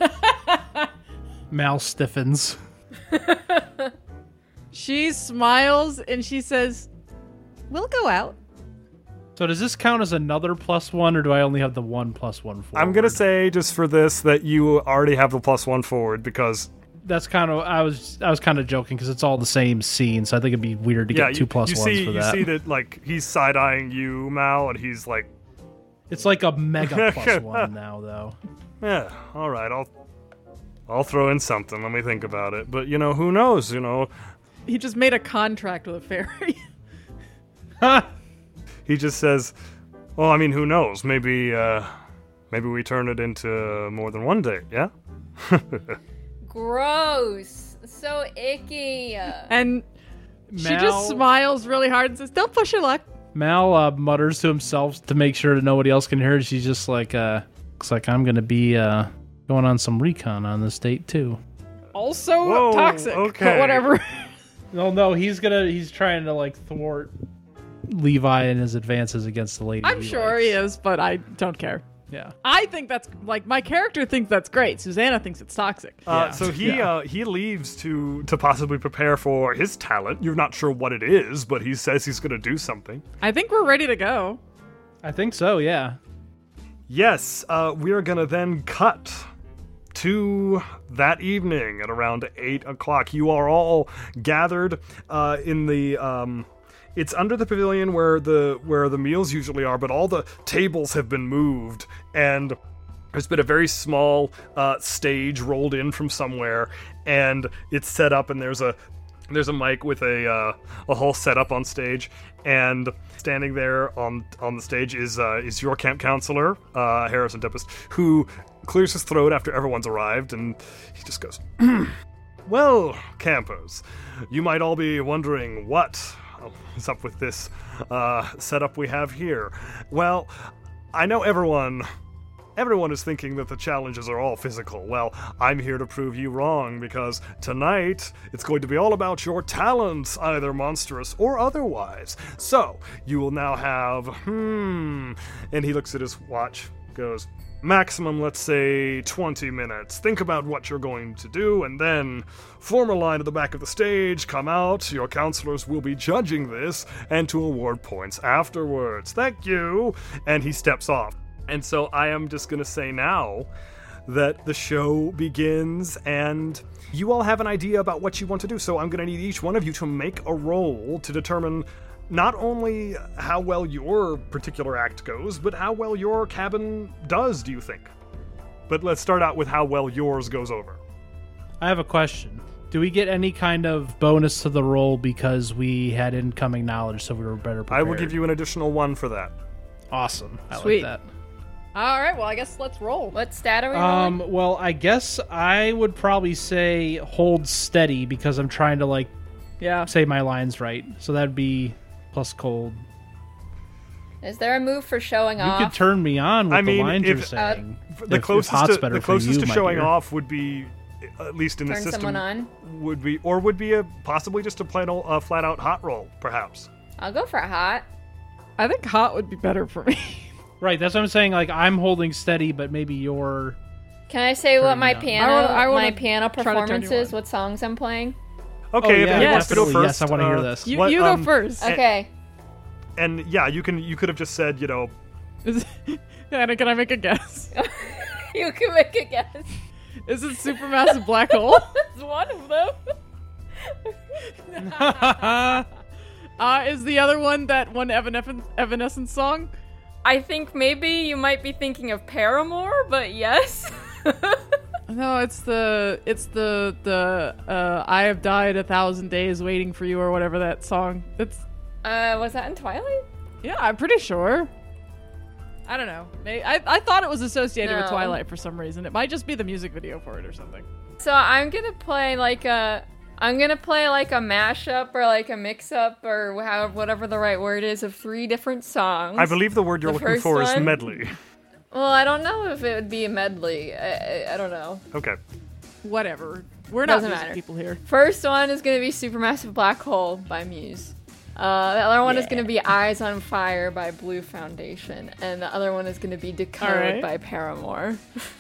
Mal stiffens. She smiles and she says, "We'll go out." So does this count as another +1, or do I only have the 1 +1 forward? I'm gonna say just for this that you already have the +1 forward because That's kind of I was kind of joking because it's all the same scene, so I think it'd be weird to get 2 +1s for that. You see that like he's side eyeing you, Mal, and he's like, It's like a mega +1 now, though. "Yeah, all right, I'll throw in something. Let me think about it." But who knows? He just made a contract with a fairy. He just says, "Well, I mean, who knows? Maybe we turn it into more than one date, yeah?" Gross. So icky. And she Mal- just smiles really hard and says, "Don't push your luck." Mal mutters to himself to make sure that nobody else can hear it. She's just like, looks like I'm going to be going on some recon on this date, too. Also Whoa, toxic. okay. But whatever. No, he's trying to, like, thwart Levi in his advances against the lady. I'm sure likes. he is, but I don't care. Yeah. I think that's, like, my character thinks that's great. Susanna thinks it's toxic. Yeah. So he leaves to possibly prepare for his talent. You're not sure what it is, but he says he's going to do something. I think we're ready to go. I think so, yeah. Yes, we are going to then cut to that evening at around 8 o'clock. You are all gathered in the... It's under the pavilion where the meals usually are, but all the tables have been moved, and there's been a very small stage rolled in from somewhere, and it's set up, and there's a mic with a whole setup on stage, and standing there on the stage is your camp counselor, Harrison Tempest, who clears his throat after everyone's arrived, and he just goes, "Well, campers, you might all be wondering what is up with this setup we have here. Well, I know everyone is thinking that the challenges are all physical. Well, I'm here to prove you wrong, because tonight it's going to be all about your talents, either monstrous or otherwise. So, you will now have, and he looks at his watch, goes, maximum, let's say, 20 minutes. Think about what you're going to do, and then form a line at the back of the stage, come out, your counselors will be judging this, and to award points afterwards. Thank you!" And he steps off. And so I am just going to say now that the show begins, and you all have an idea about what you want to do, so I'm going to need each one of you to make a roll to determine not only how well your particular act goes, but how well your cabin does, do you think? But let's start out with how well yours goes over. I have a question. Do we get any kind of bonus to the roll because we had incoming knowledge, so we were better prepared? I will give you an additional 1 for that. Awesome. I Sweet. like that. All right, well, I guess let's roll. What stat are we rolling? Well, I guess I would probably say hold steady because I'm trying to, like, Yeah. say my lines right. So that'd be plus cold. Is there a move for showing You off? could turn me on with I mean, the lines if- you're saying. The If closest, hot's to, better the for closest you, to my showing dear. off would be, at least in the Turn system, someone on? would be possibly just a flat out hot roll, perhaps. I'll go for hot. I think hot would be better for me. Right, that's what I'm saying. Like, I'm holding steady, but maybe you're... Can I say what my Turn me piano I wanna my piano try to turn you performance is? on. What songs I'm playing? Okay, then yeah, who wants to go definitely. first? Yes, I want to hear this. You What, go first. Okay. And yeah, you could have just said, Can I make a guess? You can make a guess. Is it Supermassive Black Hole? It's one of them. Is the other one that one Evanescence song? I think maybe you might be thinking of Paramore, but yes. No, it's the I have died 1,000 days waiting for you or whatever that song. It's Was that in Twilight? yeah, I'm pretty sure. I don't know. I thought it was associated with No. Twilight for some reason. It might just be the music video for it or something. So I'm gonna play like a mashup or like a mix-up or whatever the right word is of 3 different songs. I believe the word you're The looking first for is one? medley. Well, I don't know if it would be a medley. I don't know. Okay. Whatever. We're not Doesn't music matter. people here. First one is gonna be Supermassive Black Hole by Muse. The other one is gonna be Eyes on Fire by Blue Foundation, and the other one is gonna be Decode Alright. by Paramore.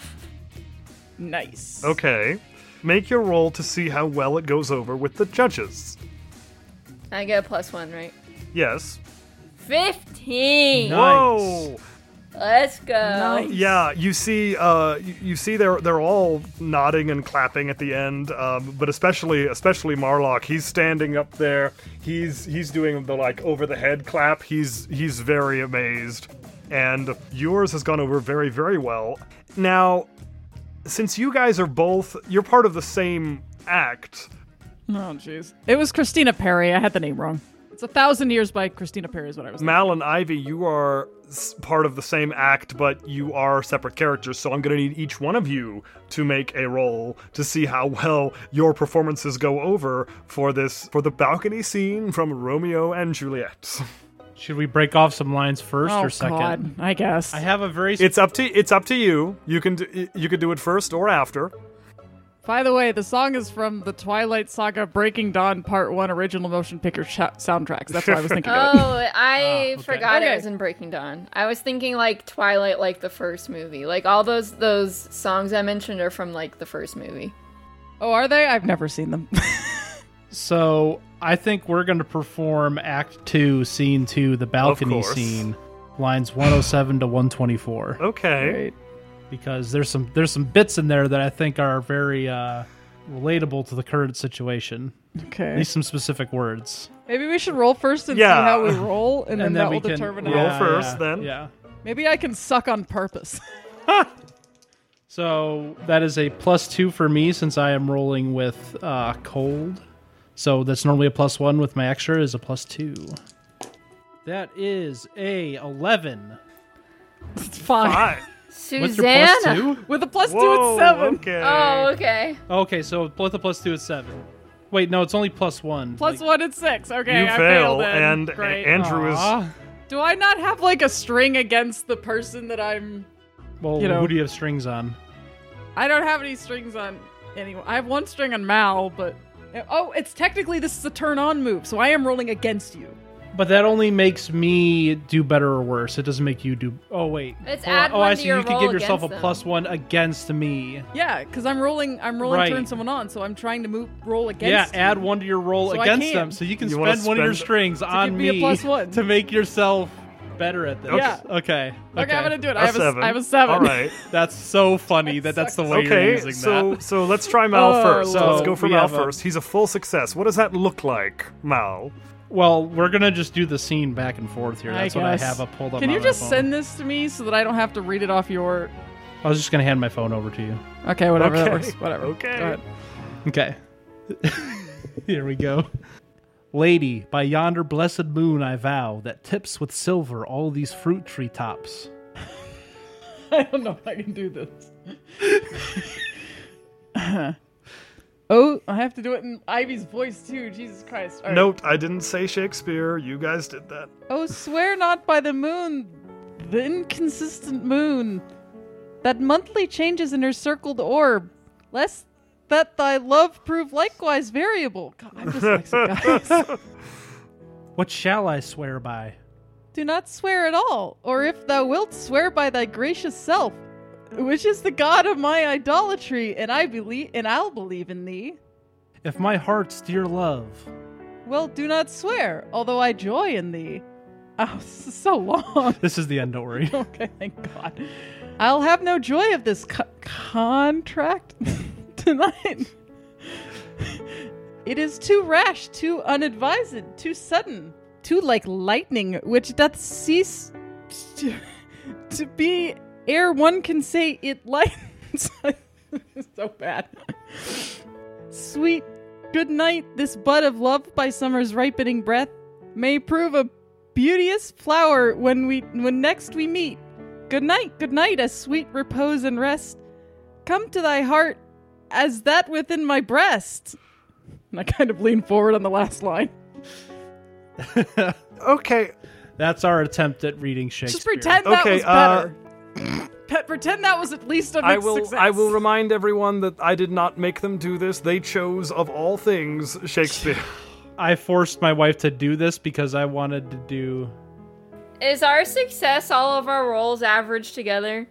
Nice. Okay. Make your roll to see how well it goes over with the judges. I get a +1, right? Yes. 15. Nice. Whoa. Let's go. Nice. Yeah, you see they're all nodding and clapping at the end, but especially Marlock. He's standing up there. He's doing the like over the head clap. He's very amazed, and yours has gone over very, very well. Now, since you guys are you're part of the same act. Oh, jeez. It was Christina Perri. I had the name wrong. It's 1,000 Years by Christina Perri is what I was thinking. Mal and Ivy, you are part of the same act, but you are separate characters, so I'm going to need each one of you to make a roll to see how well your performances go over for the balcony scene from Romeo and Juliet. Should we break off some lines first Oh, or second? God. I guess. I have a very It's up to you. You can do it first or after. By the way, the song is from the Twilight Saga Breaking Dawn Part 1 original motion picture soundtracks. That's what I was thinking of. Oh, I okay. forgot Okay. it was in Breaking Dawn. I was thinking like Twilight, like the first movie. Like all those songs I mentioned are from like the first movie. Oh, are they? I've never seen them. So I think we're going to perform Act 2, Scene 2, the balcony course. scene, lines 107 to 124, Okay. Great. because there's some bits in there that I think are very relatable to the current situation. At Okay. least some specific words. Maybe we should roll first and Yeah. see how we roll, and then that we will can determine roll how. first, then. Yeah. Maybe I can suck on purpose. So that is a +2 for me since I am rolling with cold. So that's normally a +1 with my extra is a +2. That is a 11. It's fine. Hi. What's your Susanna. +2? With a +2, Whoa, it's 7. Okay. Oh, okay. Okay, so with a +2 is 7. Wait, no, it's only +1. Plus Like, 1, it's 6. Okay, You I fail, failed then. and Great. Andrew is. Aw. Do I not have like a string against the person that I'm... Well, You know. who do you have strings on? I don't have any strings on anyone. I have one string on Mal, but... Oh, it's technically this is a turn-on move, so I am rolling against you. But that only makes me do better or worse. It doesn't make you do. Oh wait. It's Hold on. add Oh, one I to see. your You could roll give yourself a against them. +1 against me. Yeah, because I'm rolling Right. turn someone on, so I'm trying to roll Yeah, against add you. 1 to your roll So I against can. them, so you can You wanna spend one of your spend- strings on give me a +1. to make yourself better at this. Yeah. Okay. Okay, I'm gonna do it. A I have 7. I have a 7. All right. That's so funny that's the way you're Okay, using so that. so let's try Mal Oh, first. So let's so go for we Mal have a- first. He's a full success. What does that look like, Mal? Well, we're gonna just do the scene back and forth here. That's what I guess. have up pulled up. Can on you my just phone. send this to me so that I don't have to read it off your... I was just gonna hand my phone over to you. Okay, whatever, that Okay. works. Whatever. Okay. Go ahead. Okay. Here we go. Lady, by yonder blessed moon I vow that tips with silver all these fruit tree tops. I don't know if I can do this. Oh, I have to do it in Ivy's voice too. Jesus Christ. All right. Note, I didn't say Shakespeare. You guys did that. Oh, swear not by the moon, the inconsistent moon, that monthly changes in her circled orb, lest that thy love prove likewise variable. God, I'm dyslexic, guys. What shall I swear by? Do not swear at all, or if thou wilt, swear by thy gracious self, which is the god of my idolatry, and I'll believe in thee. if my heart's dear love. Well, do not swear, although I joy in thee. Oh, this is so long. This is the end, don't worry. Okay, thank God. I'll have no joy of this contract tonight. It is too rash, too unadvised, too sudden, too like lightning, which doth cease to be ere one can say it lightens. So bad. Sweet good night, this bud of love by summer's ripening breath may prove a beauteous flower when next we meet. Good night, as sweet repose and rest come to thy heart as that within my breast. And I kind of lean forward on the last line. Okay. That's our attempt at reading Shakespeare. Just pretend that was better. Pretend that was at least a mixed success. I will remind everyone that I did not make them do this. They chose, of all things, Shakespeare. I forced my wife to do this because I wanted to do... Is our success all of our rolls averaged together?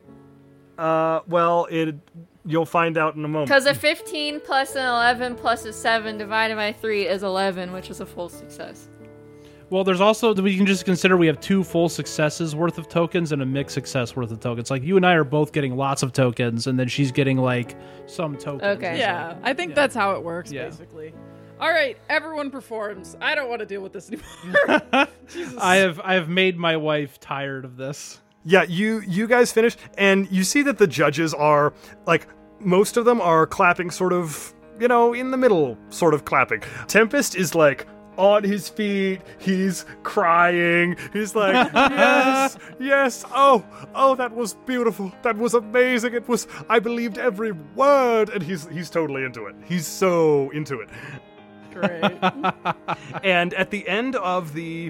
Well, you'll find out in a moment. Because a 15 plus an 11 plus a 7 divided by 3 is 11, which is a full success. Well, there's also, we can just consider we have 2 full successes worth of tokens and a mixed success worth of tokens. Like, you and I are both getting lots of tokens, and then she's getting, like, some tokens. Okay. Yeah, I think that's how it works, basically. All right, everyone performs. I don't want to deal with this anymore. Jesus. I have made my wife tired of this. Yeah, you guys finish, and you see that the judges are, like, most of them are clapping sort of, in the middle, sort of clapping. Tempest is, like, on his feet, he's crying, he's like, yes, oh, that was beautiful, that was amazing, I believed every word, and he's totally into it. He's so into it. Great. And at the end of the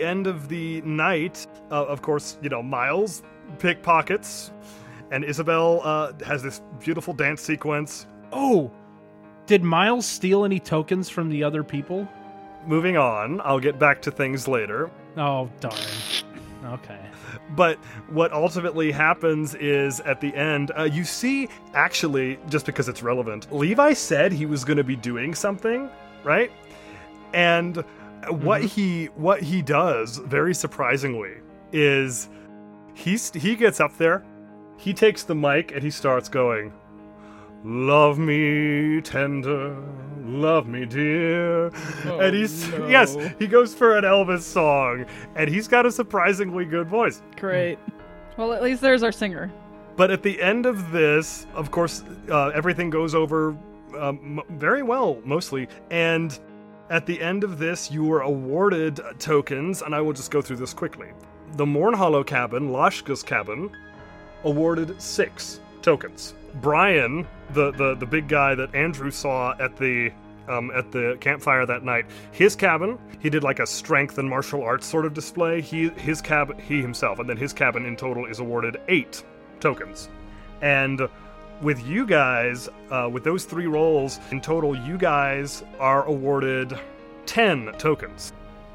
night, of course, Miles pickpockets, and Isabel has this beautiful dance sequence. Oh, did Miles steal any tokens from the other people? Moving on, I'll get back to things later. Oh, darn. Okay. But what ultimately happens is at the end, you see, actually, just because it's relevant, Levi said he was going to be doing something, right? And what he does, very surprisingly, is he gets up there, he takes the mic, and he starts going, "Love me tender, love me dear." Oh, and he goes for an Elvis song, and he's got a surprisingly good voice. Great. Well, at least there's our singer. But at the end of this, of course, everything goes over very well, mostly. And at the end of this, you were awarded tokens, and I will just go through this quickly. The Mournhollow cabin, Lashka's cabin, awarded 6 tokens. Brian, the big guy that Andrew saw at the campfire that night, his cabin, he did like a strength and martial arts sort of display. He himself, and then his cabin in total is awarded 8 tokens. And with you guys, with those 3 rolls, in total, you guys are awarded 10 tokens.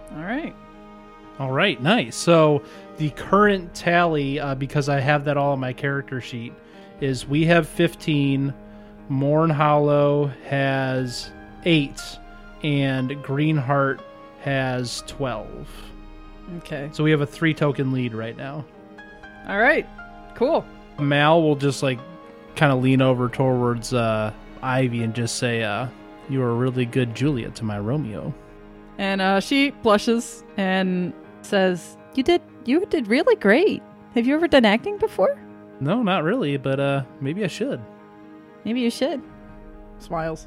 All right, nice. So the current tally, because I have that all on my character sheet, is we have 15, Mournhollow has 8, and Greenheart has 12. Okay. So we have a 3 token lead right now. All right. Cool. Mal will just kind of lean over towards Ivy and just say, "You are a really good Juliet to my Romeo." And she blushes and says, You did really great. Have you ever done acting before? No, not really, but maybe I should. Maybe you should. Smiles.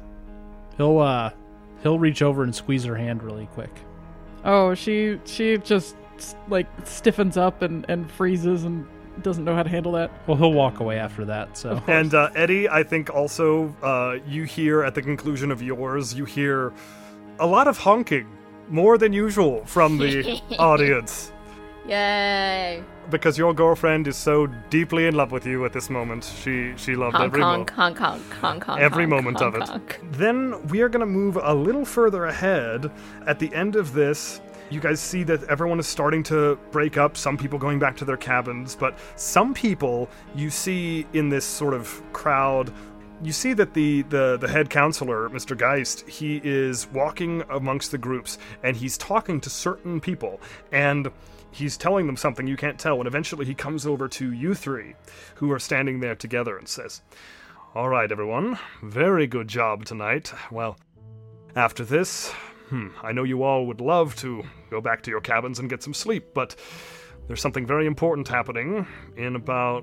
He'll reach over and squeeze her hand really quick. Oh, she just stiffens up and freezes and doesn't know how to handle that. Well, he'll walk away after that. So. And Eddie, I think also you hear at the conclusion of yours, you hear a lot of honking, more than usual, from the audience. Yay. Because your girlfriend is so deeply in love with you at this moment. She loved every moment. Every moment of it. Then we are going to move a little further ahead. At the end of this, you guys see that everyone is starting to break up, some people going back to their cabins, but some people you see in this sort of crowd, you see that the head counselor, Mr. Geist, he is walking amongst the groups, and he's talking to certain people, and he's telling them something you can't tell, and eventually he comes over to you three, who are standing there together, and says, "All right, everyone, very good job tonight. Well, after this, I know you all would love to go back to your cabins and get some sleep, but there's something very important happening in about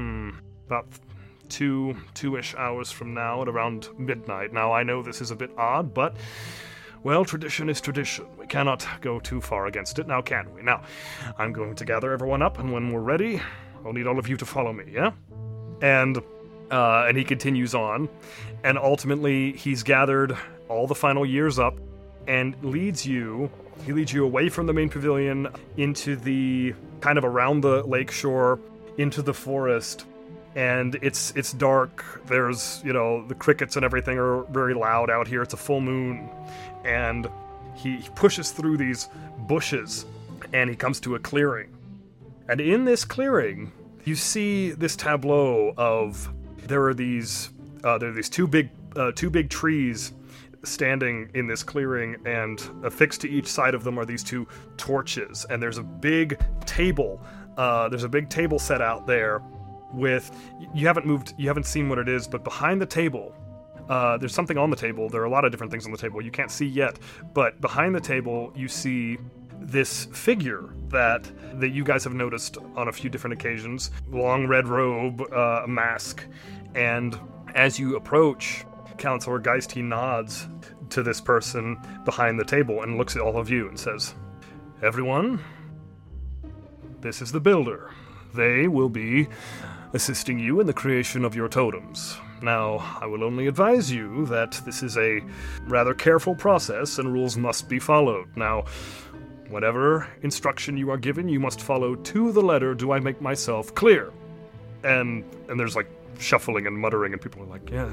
two-ish hours from now at around midnight. Now, I know this is a bit odd, but, well, tradition is tradition. We cannot go too far against it, now can we? Now, I'm going to gather everyone up, and when we're ready, I'll need all of you to follow me, yeah?" And he continues on, and ultimately, he's gathered all the final years up, and leads you away from the main pavilion into the, kind of around the lake shore, into the forest. And it's dark. There's, the crickets and everything are very loud out here. It's a full moon. And he pushes through these bushes, and he comes to a clearing. And in this clearing, you see this tableau of, there are these two big trees standing in this clearing, and affixed to each side of them are these two torches. And there's a big table. There's a big table set out there with, you haven't seen what it is, but behind the table, there's something on the table. There are a lot of different things on the table you can't see yet, but behind the table you see this figure that you guys have noticed on a few different occasions. Long red robe, mask, and as you approach Counselor Geist, he nods to this person behind the table and looks at all of you and says, "Everyone, this is the Builder. They will be assisting you in the creation of your totems. Now, I will only advise you that this is a rather careful process and rules must be followed. Now, whatever instruction you are given, you must follow to the letter. Do I make myself clear?" And there's like shuffling and muttering, and people are like, yeah.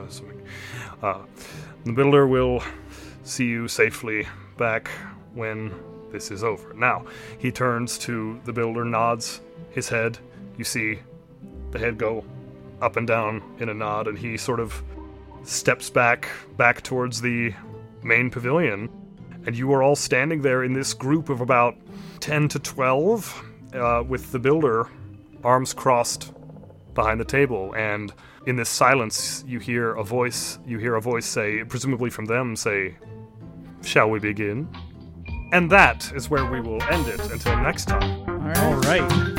The Builder will see you safely back when this is over. Now, he turns to the Builder, nods his head. You see the head go up and down in a nod, and he sort of steps back towards the main pavilion, and you are all standing there in this group of about 10 to 12, with the Builder, arms crossed behind the table, and in this silence you hear a voice say, presumably from them, say, "Shall we begin?" And that is where we will end it until next time. All right.